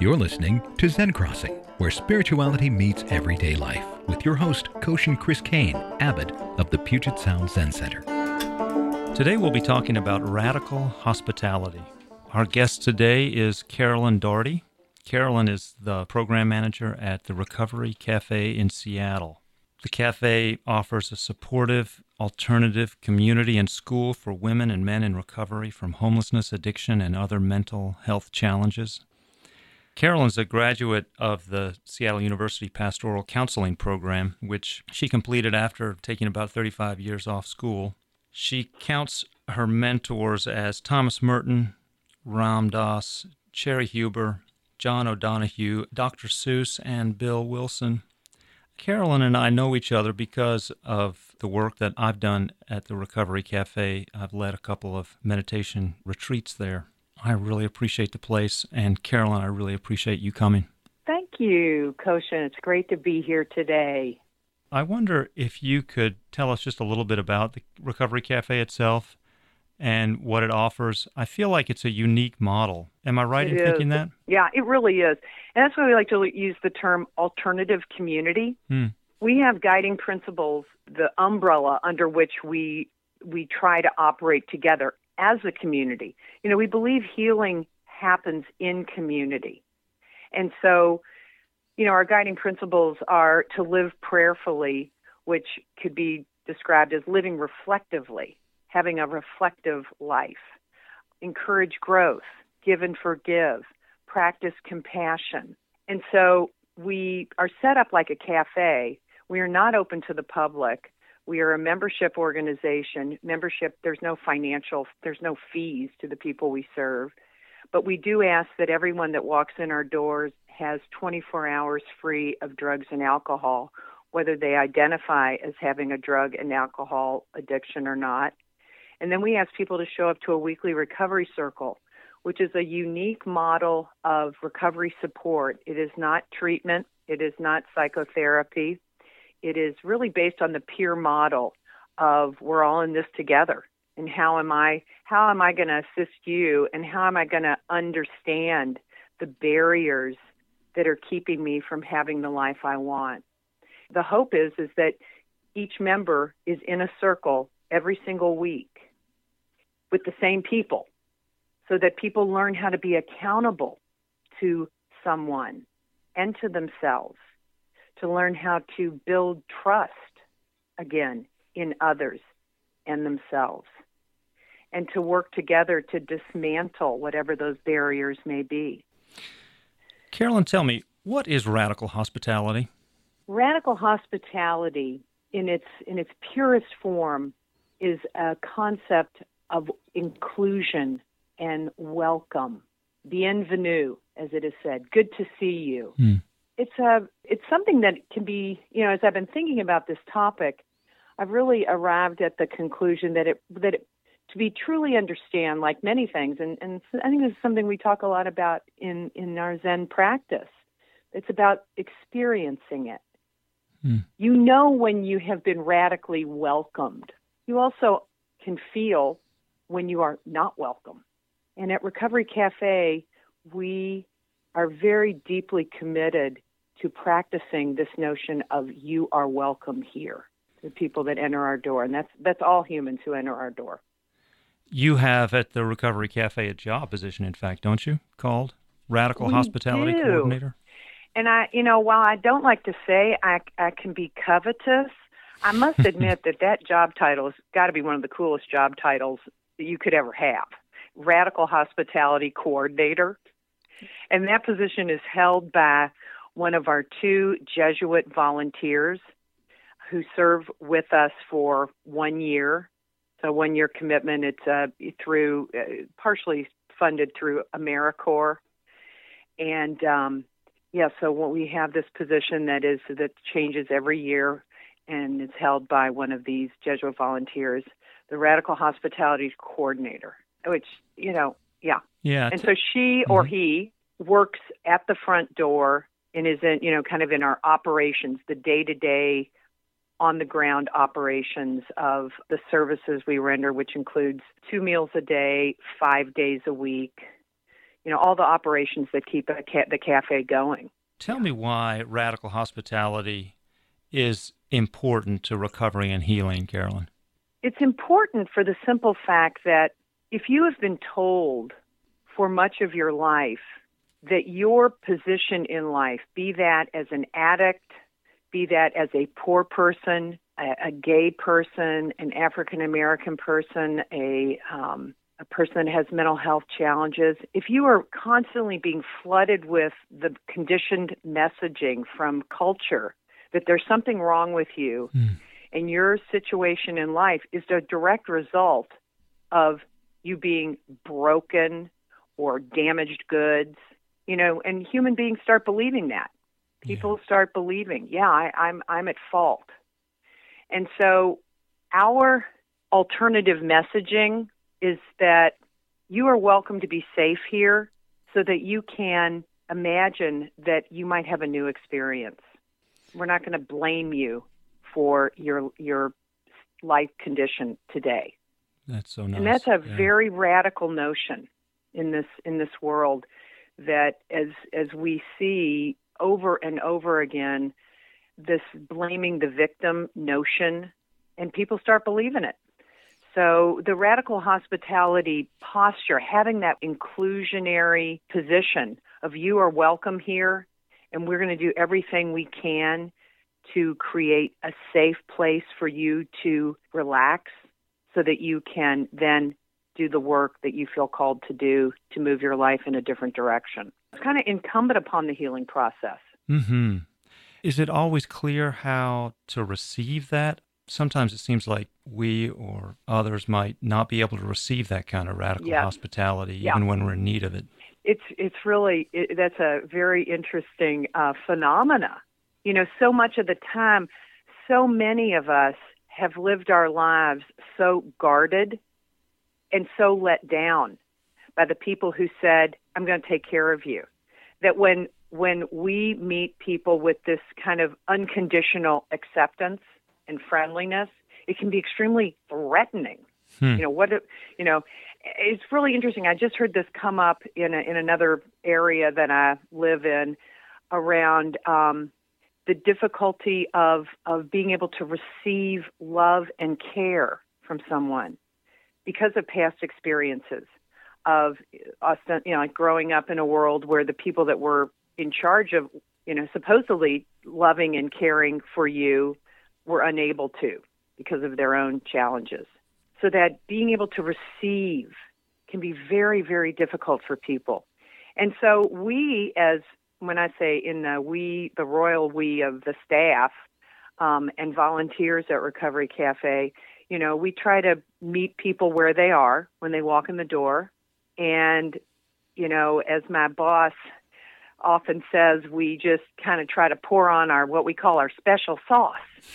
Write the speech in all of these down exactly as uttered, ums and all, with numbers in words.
You're listening to Zen Crossing, where spirituality meets everyday life, with your host, Koshin Chris Kane, abbot of the Puget Sound Zen Center. Today we'll be talking about radical hospitality. Our guest today is Carolyn Doherty. Carolyn is the program manager at the Recovery Cafe in Seattle. The cafe offers a supportive, alternative community and school for women and men in recovery from homelessness, addiction, and other mental health challenges. Carolyn's a graduate of the Seattle University Pastoral Counseling Program, which she completed after taking about thirty-five years off school. She counts her mentors as Thomas Merton, Ram Dass, Cherry Huber, John O'Donohue, Doctor Seuss, and Bill Wilson. Carolyn and I know each other because of the work that I've done at the Recovery Cafe. I've led a couple of meditation retreats there. I really appreciate the place, and Carolyn, I really appreciate you coming. Thank you, Koshin. It's great to be here today. I wonder if you could tell us just a little bit about the Recovery Cafe itself and what it offers. I feel like it's a unique model. Am I right It in is. thinking that? Yeah, it really is. And that's why we like to use the term alternative community. Hmm. We have guiding principles, the umbrella under which we we try to operate together as a community. You know, we believe healing happens in community. And so, you know, our guiding principles are to live prayerfully, which could be described as living reflectively, having a reflective life, encourage growth, give and forgive, practice compassion. And so we are set up like a cafe. We are not open to the public. We are a membership organization. Membership, there's no financial, there's no fees to the people we serve. But we do ask that everyone that walks in our doors has twenty-four hours free of drugs and alcohol, whether they identify as having a drug and alcohol addiction or not. And then we ask people to show up to a weekly recovery circle, which is a unique model of recovery support. It is not treatment. It is not psychotherapy. It is really based on the peer model of we're all in this together. And how am I how am I going to assist you, and how am I going to understand the barriers that are keeping me from having the life I want? The hope is is that each member is in a circle every single week with the same people, so that people learn how to be accountable to someone and to themselves, to learn how to build trust again in others and themselves, and to work together to dismantle whatever those barriers may be. Carolyn, tell me, what is radical hospitality? Radical hospitality, in its in its purest form, is a concept of inclusion and welcome. Bienvenue, as it is said. Good to see you. Hmm. It's a it's something that can be, you know, as I've been thinking about this topic, I've really arrived at the conclusion that it that it, to be truly understand, like many things, and, and I think this is something we talk a lot about in, in our Zen practice. It's about experiencing it. Hmm. You know when you have been radically welcomed. You also can feel when you are not welcome. And at Recovery Cafe, we are very deeply committed to practicing this notion of you are welcome here, the people that enter our door. And that's that's all humans who enter our door. You have at the Recovery Cafe a job position, in fact, don't you, called Radical We Hospitality do. Coordinator? And I, you know, while I don't like to say I, I can be covetous, I must admit that that job title has got to be one of the coolest job titles that you could ever have. Radical Hospitality Coordinator. And that position is held by one of our two Jesuit volunteers who serve with us for one year. So one-year commitment. It's uh, through uh, partially funded through AmeriCorps. And, um, yeah, so when we have this position that is that changes every year, and it's held by one of these Jesuit volunteers, the Radical Hospitality Coordinator, which, you know, yeah. Yeah. And so she or he works at the front door and is in, you know, kind of in our operations, the day-to-day on-the-ground operations of the services we render, which includes two meals a day, five days a week, you know, all the operations that keep a ca- the cafe going. Tell me why radical hospitality is important to recovery and healing, Carolyn. It's important for the simple fact that if you have been told for much of your life that your position in life, be that as an addict, be that as a poor person, a, a gay person, an African-American person, a, um, a person that has mental health challenges, if you are constantly being flooded with the conditioned messaging from culture that there's something wrong with you, mm. and your situation in life is a direct result of you being broken or damaged goods, you know, and human beings start believing that. People yeah. start believing, yeah, I, I'm I'm at fault. And so our alternative messaging is that you are welcome to be safe here so that you can imagine that you might have a new experience. We're not going to blame you for your your life condition today. That's so nice. And that's a yeah. very radical notion in this in this world that as as we see over and over again, this blaming the victim notion, and people start believing it. So the radical hospitality posture, having that inclusionary position of you are welcome here, and we're going to do everything we can to create a safe place for you to relax so that you can then do the work that you feel called to do to move your life in a different direction. It's kind of incumbent upon the healing process. Mm-hmm. Is it always clear how to receive that? Sometimes it seems like we or others might not be able to receive that kind of radical yeah. hospitality, yeah. even when we're in need of it. It's it's really, it, that's a very interesting uh, phenomena. You know, so much of the time, so many of us have lived our lives so guarded and so let down by the people who said, I'm going to take care of you. That when when we meet people with this kind of unconditional acceptance and friendliness, it can be extremely threatening. Hmm. You know, what, you know, it's really interesting. I just heard this come up in a, in another area that I live in around um, the difficulty of, of being able to receive love and care from someone because of past experiences of us, you know, like growing up in a world where the people that were in charge of, you know, supposedly loving and caring for you were unable to because of their own challenges. So that being able to receive can be very, very difficult for people. And so we, as when I say in the we, the royal we of the staff um, and volunteers at Recovery Cafe, you know, we try to meet people where they are when they walk in the door. And, you know, as my boss often says, we just kind of try to pour on our, what we call our special sauce,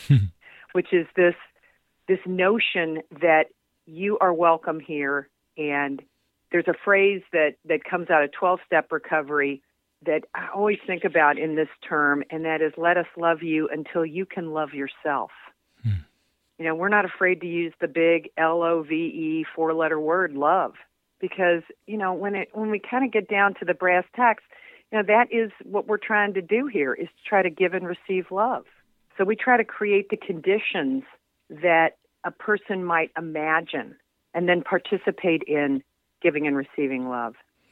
which is this, this notion that you are welcome here. And there's a phrase that, that comes out of twelve-step recovery that I always think about in this term, and that is, let us love you until you can love yourself. Hmm. You know, we're not afraid to use the big L O V E four-letter word, love, because, you know, when it when we kind of get down to the brass tacks, you know, that is what we're trying to do here, is to try to give and receive love. So we try to create the conditions that a person might imagine and then participate in giving and receiving love.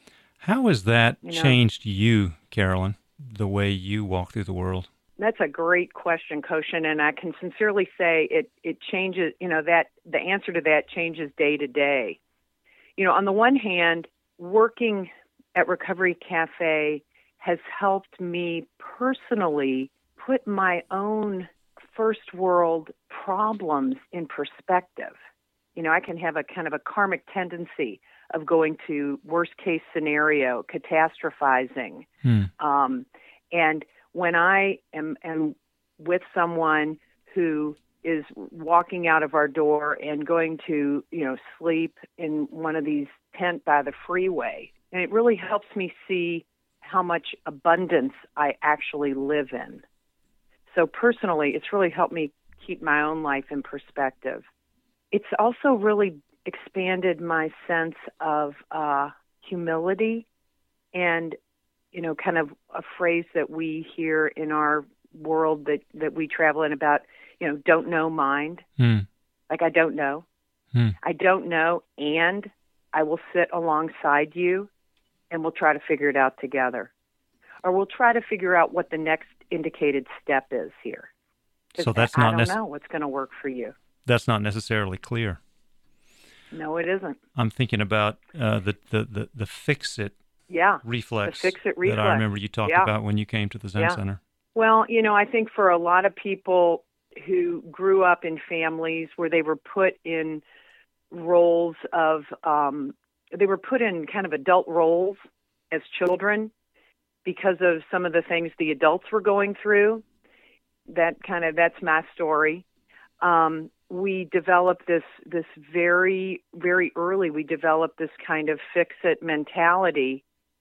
How has that you know, changed you, Carolyn, the way you walk through the world? That's a great question, Koshin, and I can sincerely say it, it changes, you know, that the answer to that changes day to day. You know, on the one hand, working at Recovery Cafe has helped me personally put my own first world problems in perspective. You know, I can have a kind of a karmic tendency of going to worst case scenario, catastrophizing. Hmm. Um, and when I am, am with someone who is walking out of our door and going to, you know, sleep in one of these tents by the freeway, and it really helps me see how much abundance I actually live in. So personally, it's really helped me keep my own life in perspective. It's also really expanded my sense of uh, humility And, you know, kind of a phrase that we hear in our world that, that we travel in about, you know, don't know mind. Hmm. Like, I don't know. Hmm. I don't know, and I will sit alongside you, and we'll try to figure it out together. Or we'll try to figure out what the next indicated step is here. So that's I not don't nec- know what's going to work for you. That's not necessarily clear. No, it isn't. I'm thinking about uh, the, the, the, the fix-it Yeah, reflex, the fix-it reflex that I remember you talked yeah. about when you came to the Zen yeah. Center. Well, you know, I think for a lot of people who grew up in families where they were put in roles of, um, they were put in kind of adult roles as children because of some of the things the adults were going through. That kind of, that's my story. Um, we developed this, this very, very early, we developed this kind of fix-it mentality,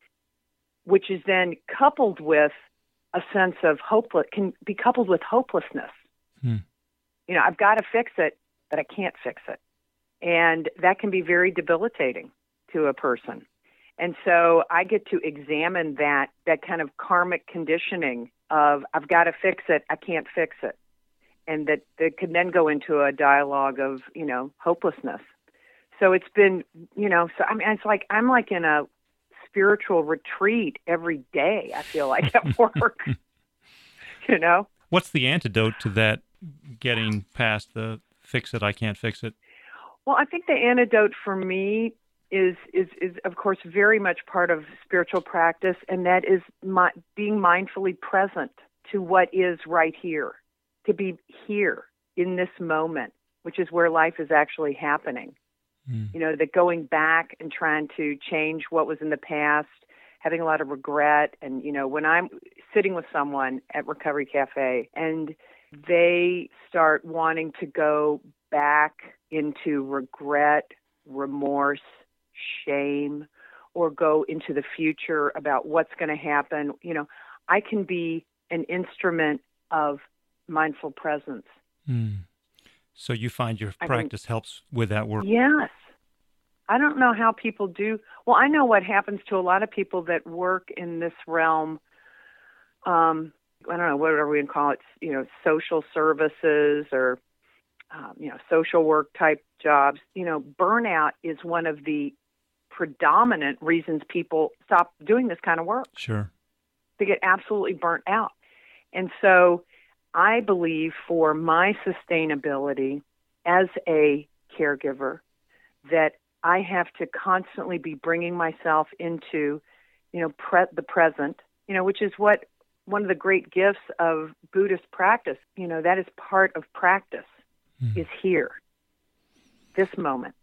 which is then coupled with a sense of hopeless, can be coupled with hopelessness. Hmm. You know, I've got to fix it, but I can't fix it. And that can be very debilitating to a person. And so I get to examine that, that kind of karmic conditioning of I've got to fix it, I can't fix it. And that, that can then go into a dialogue of, you know, hopelessness. So it's been, you know, so I mean, it's like, I'm like in a spiritual retreat every day, I feel like, at work, you know? What's the antidote to that, getting past the fix it, I can't fix it? Well, I think the antidote for me is, is, is of course, very much part of spiritual practice, and that is my, being mindfully present to what is right here, to be here in this moment, which is where life is actually happening. Mm. You know, that going back and trying to change what was in the past, having a lot of regret. And, you know, when I'm sitting with someone at Recovery Cafe and they start wanting to go back into regret, remorse, shame, or go into the future about what's going to happen, you know, I can be an instrument of mindful presence. Mm. So you find your I practice mean, helps with that work? Yes. I don't know how people do. Well, I know what happens to a lot of people that work in this realm. Um, I don't know, whatever we can call it, you know, social services or, um, you know, social work type jobs. You know, burnout is one of the predominant reasons people stop doing this kind of work. Sure. They get absolutely burnt out. And so I believe for my sustainability as a caregiver that I have to constantly be bringing myself into, you know, pre- the present, you know, which is what one of the great gifts of Buddhist practice, you know, that is part of practice, mm. is here, this moment,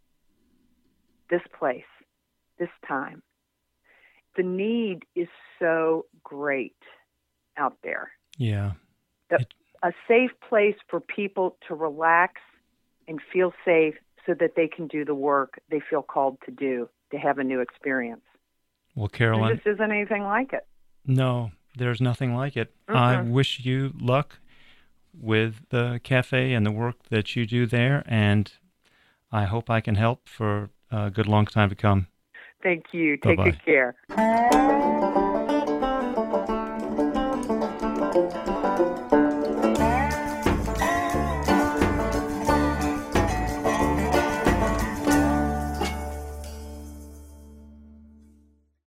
this place, this time. The need is so great out there. Yeah. The, it... A safe place for people to relax and feel safe so that they can do the work they feel called to do, to have a new experience. Well, Carolyn... There just isn't anything like it. No, there's nothing like it. Mm-hmm. I wish you luck with the cafe and the work that you do there, and I hope I can help for a good long time to come. Thank you. Take Bye-bye. good care.